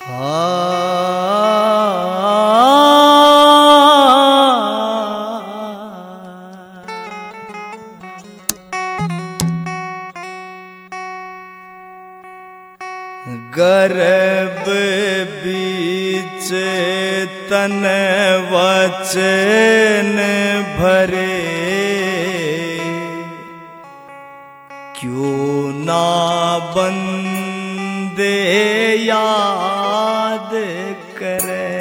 गर्भ बीच तन वचन भरे, क्यों ना बंदे याद करे।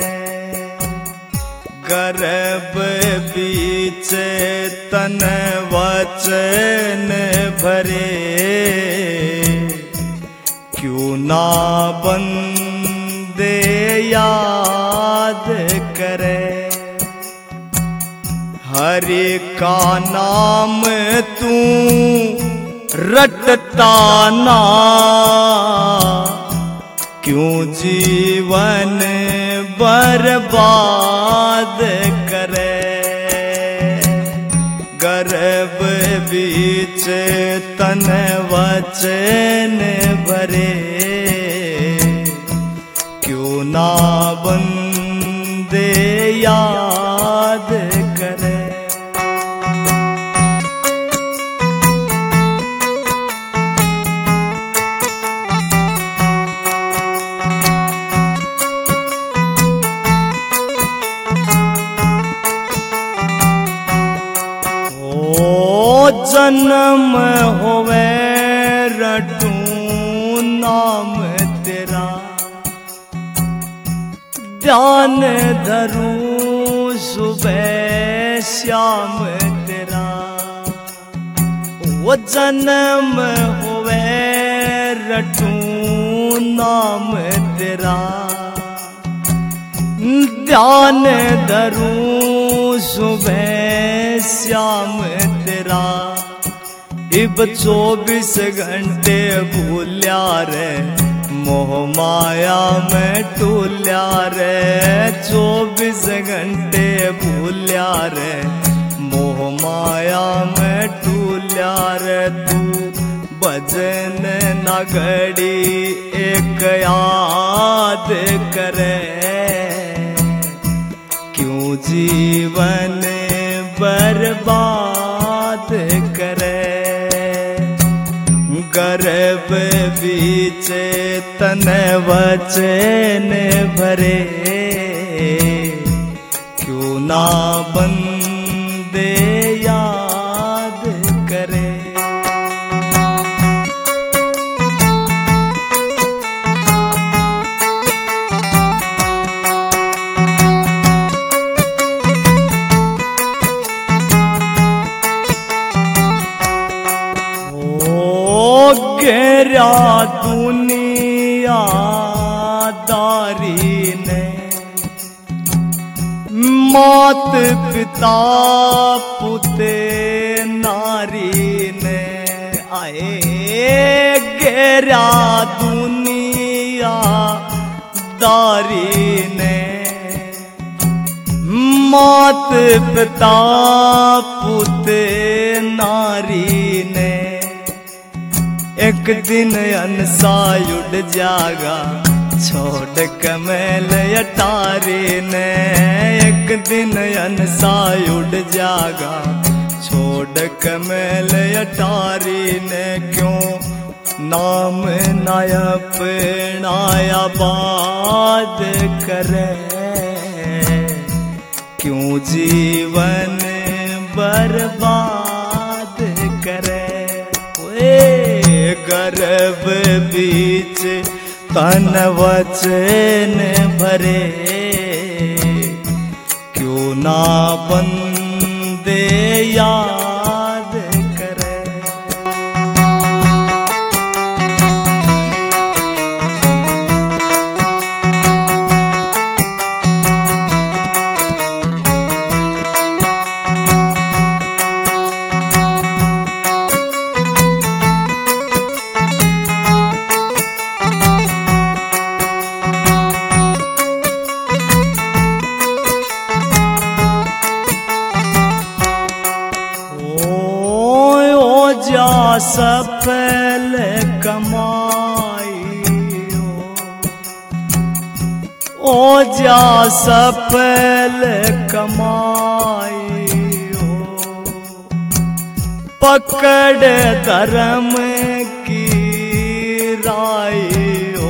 गर्भ बीच तन वचन भरे, क्यों ना बंदे याद करे। हरि का नाम तू रटता ना, क्यों जीवन बर्बाद करे। गर्भ बीच तन वचन भरे, क्यों ना बंदे याद करे। जन्म होवे रटूं नाम तेरा, ध्यान धरूं सुबह शाम तेरा। वो जन्म होवे रटूं नाम तेरा, ध्यान धरूं सुबह शाम तेरा। इब 24 घंटे भूल्या रे, मोह माया में टूल्या रे। 24 घंटे भूल्या रे, मोह माया में टूल्या रे। तू भजन न घड़ी एक याद करे, क्यों जीवन बर्बाद करे। गर्भ बीच तन वचन भरे, क्यों ना बंदे याद करे। घेरा दुनिया दारी ने, मात पिता पुते नारी ने। आए घेरा दुनिया दारी ने, मात पिता पुते नारी ने। एक दिन अनसा उड़ जागा छोड़ कमेल अटारी ने। एक दिन अनसा उड़ जागा छोड़ कमेल अटारी ने। क्यों नाम नायप नाया बात करे, क्यों जीवन बर्बाद करे। गर्भ बीच तन वचन भरे, क्यों ना बंदे याद करे। सफल कमाई ओ जा सफल कमाई हो, पकड़ धर्म की राय हो,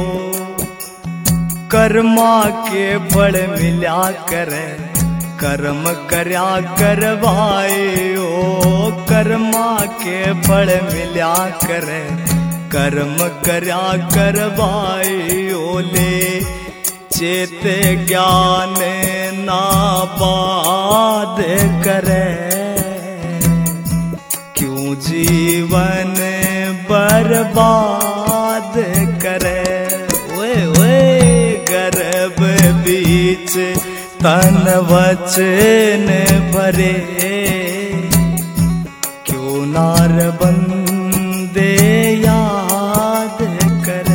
कर्मा के फल मिला करे, कर्म करया करवाए हो, कर्मा के फल मिला करे, कर्म करया करवाए हो। ले चेत ज्ञान ना बाध करे, क्यों जीवन बर्बाद करे। ओए ओए गर्भ बीच तन वचन भरे, क्यों नार बंदे याद करे।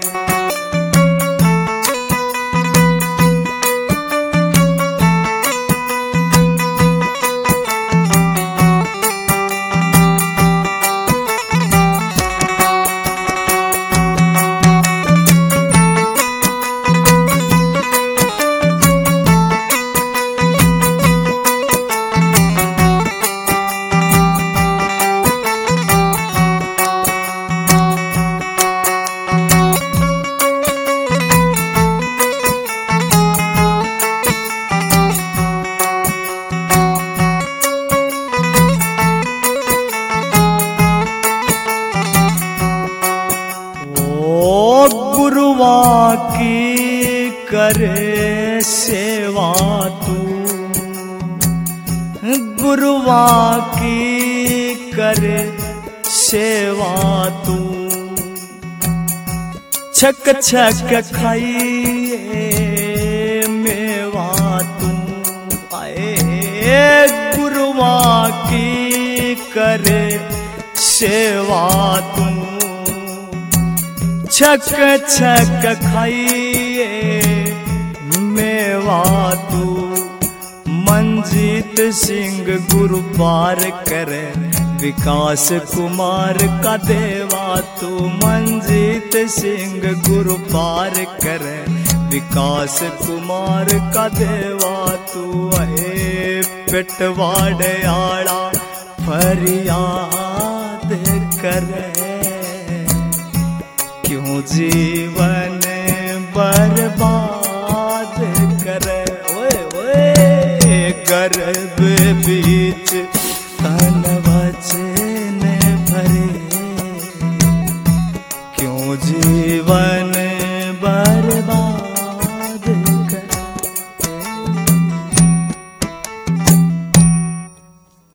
गुरुआ की करे सेवा तू, गुरुआ की करे सेवा तू, छक छक खाइए मेवा तू। आए गुरुआ की करे सेवा तू, छक छक खाइए मेवा तू। मंजीत सिंह गुरु पार करे, विकास कुमार का देवा तू। मंजीत सिंह गुरु पार करे, विकास कुमार का देवा तू। अहे पेटवाड़ आड़ा फरियाद करे, क्यों जीवन बर्बाद करे। ओए ओए गर्भ बीच तन वचन भरे, क्यों जीवन